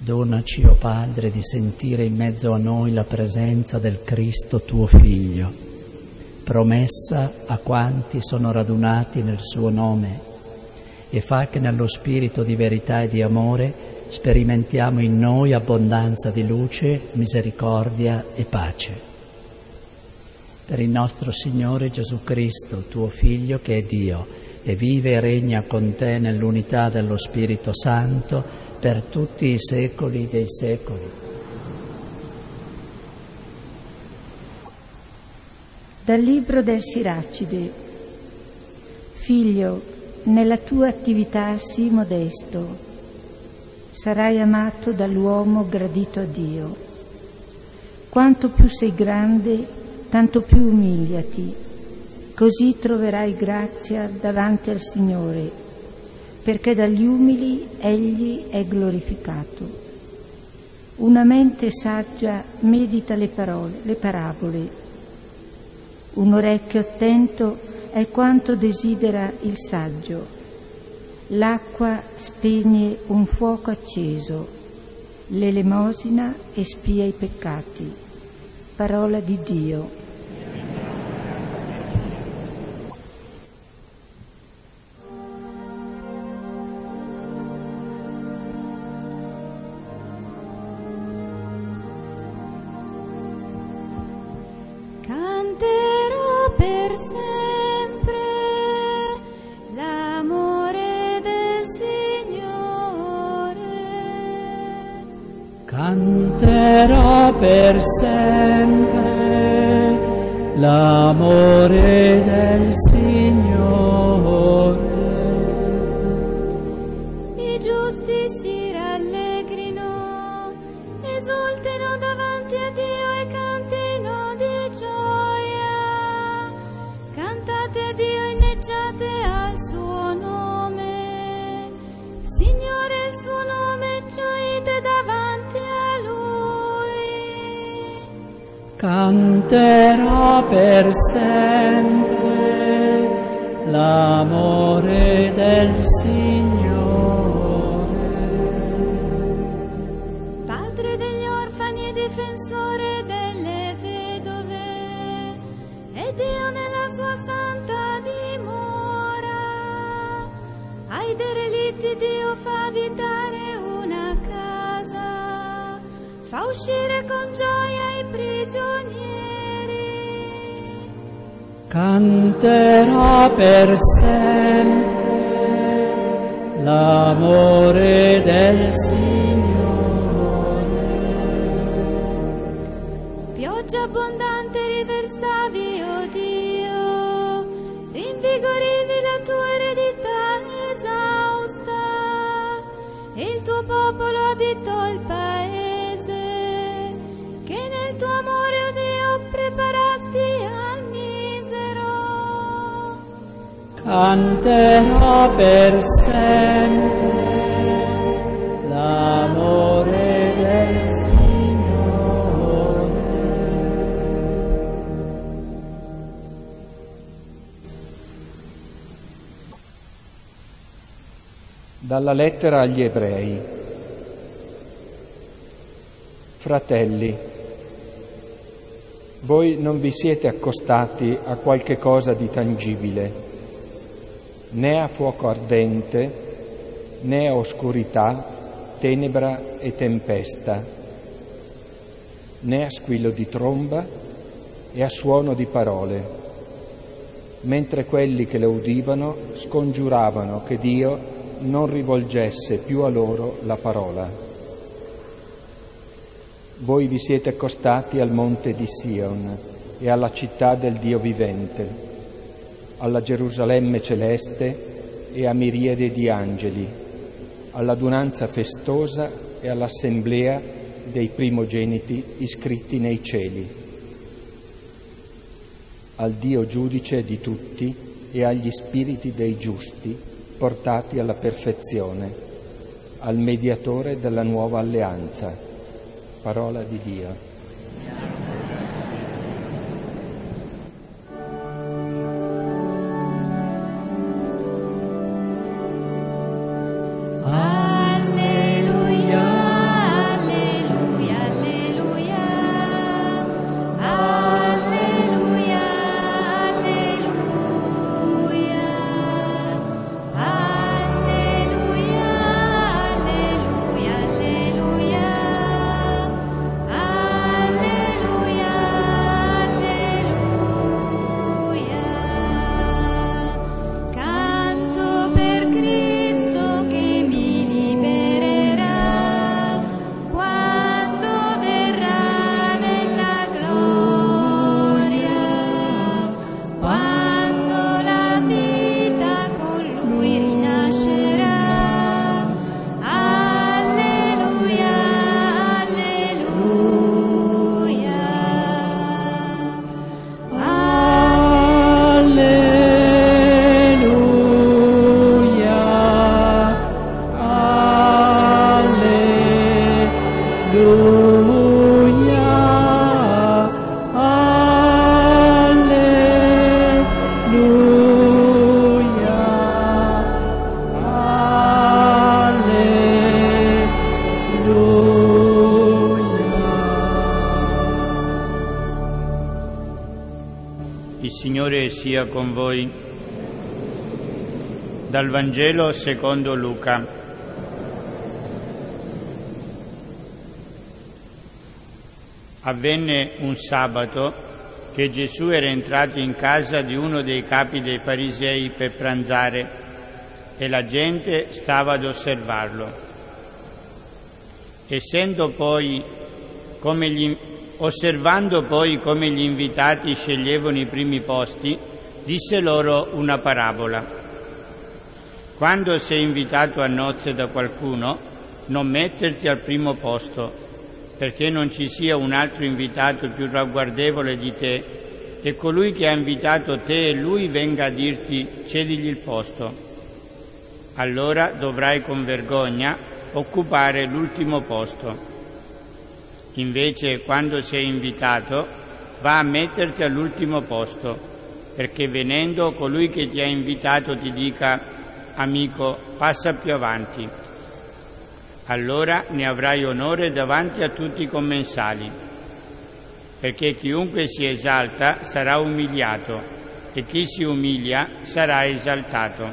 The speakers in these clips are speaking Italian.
Donaci, o Padre, di sentire in mezzo a noi la presenza del Cristo tuo Figlio, promessa a quanti sono radunati nel suo nome, e fa che nello spirito di verità e di amore sperimentiamo in noi abbondanza di luce, misericordia e pace. Per il nostro Signore Gesù Cristo, tuo Figlio, che è Dio, e vive e regna con te nell'unità dello Spirito Santo, per tutti i secoli dei secoli. Dal libro del Siracide. Figlio, nella tua attività sii modesto, sarai amato dall'uomo gradito a Dio. Quanto più sei grande, tanto più umiliati, così troverai grazia davanti al Signore, perché dagli umili egli è glorificato. Una mente saggia medita le parabole. Un orecchio attento è quanto desidera il saggio. L'acqua spegne un fuoco acceso, l'elemosina espia i peccati. Parola di Dio. Canterò per sempre l'amore del Signore. Canterò per sempre l'amore del Signore. I giusti si rallegrino, esultino davanti a Dio e cantino di gioia. Cantate a Dio, inneggiate al suo nome. Signore, il suo nome gioite davanti a Lui. Canterò per sempre l'amore del Signore. Padre degli orfani e difensore delle vedove, e Dio nella sua santa dimora. Ai derelitti Dio fa abitare una casa, fa uscire con gioia i prigionieri. Canterò per sempre l'amore del Signore. Pioggia abbondante riversavi, o Dio, rinvigorivi la tua eredità esausta, e il tuo popolo abitò il paese, che nel tuo amore, o Dio, preparasti al misero. Canterò per sempre l'amore del Signore. Dalla lettera agli Ebrei. Fratelli, voi non vi siete accostati a qualche cosa di tangibile, né a fuoco ardente, né a oscurità, tenebra e tempesta, né a squillo di tromba e a suono di parole, mentre quelli che le udivano scongiuravano che Dio non rivolgesse più a loro la parola. Voi vi siete accostati al monte di Sion e alla città del Dio vivente, alla Gerusalemme celeste e a miriadi di angeli, all'adunanza festosa e all'assemblea dei primogeniti iscritti nei cieli, al Dio giudice di tutti e agli spiriti dei giusti portati alla perfezione, al mediatore della nuova alleanza. Parola di Dio. Alleluia, sia con voi. Dal Vangelo secondo Luca. Avvenne un sabato che Gesù era entrato in casa di uno dei capi dei farisei per pranzare e la gente stava ad osservarlo. Osservando poi come gli invitati sceglievano i primi posti, disse loro una parabola. Quando sei invitato a nozze da qualcuno, non metterti al primo posto, perché non ci sia un altro invitato più ragguardevole di te e colui che ha invitato te e lui venga a dirti cedigli il posto. Allora dovrai con vergogna occupare l'ultimo posto. Invece, quando sei invitato, va a metterti all'ultimo posto, perché venendo colui che ti ha invitato ti dica: amico, passa più avanti. Allora ne avrai onore davanti a tutti i commensali, perché chiunque si esalta sarà umiliato e chi si umilia sarà esaltato.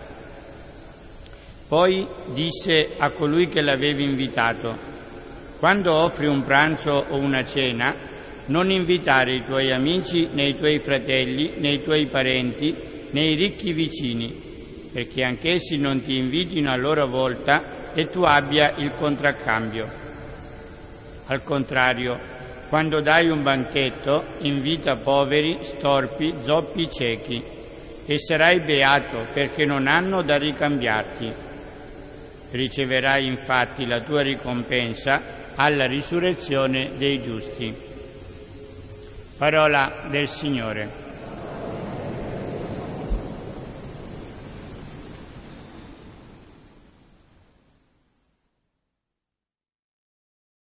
Poi disse a colui che l'aveva invitato: quando offri un pranzo o una cena, non invitare i tuoi amici, né i tuoi fratelli, né i tuoi parenti, né i ricchi vicini, perché anch'essi non ti invitino a loro volta e tu abbia il contraccambio. Al contrario, quando dai un banchetto, invita poveri, storpi, zoppi, ciechi, e sarai beato perché non hanno da ricambiarti. Riceverai infatti la tua ricompensa alla risurrezione dei giusti. Parola del Signore.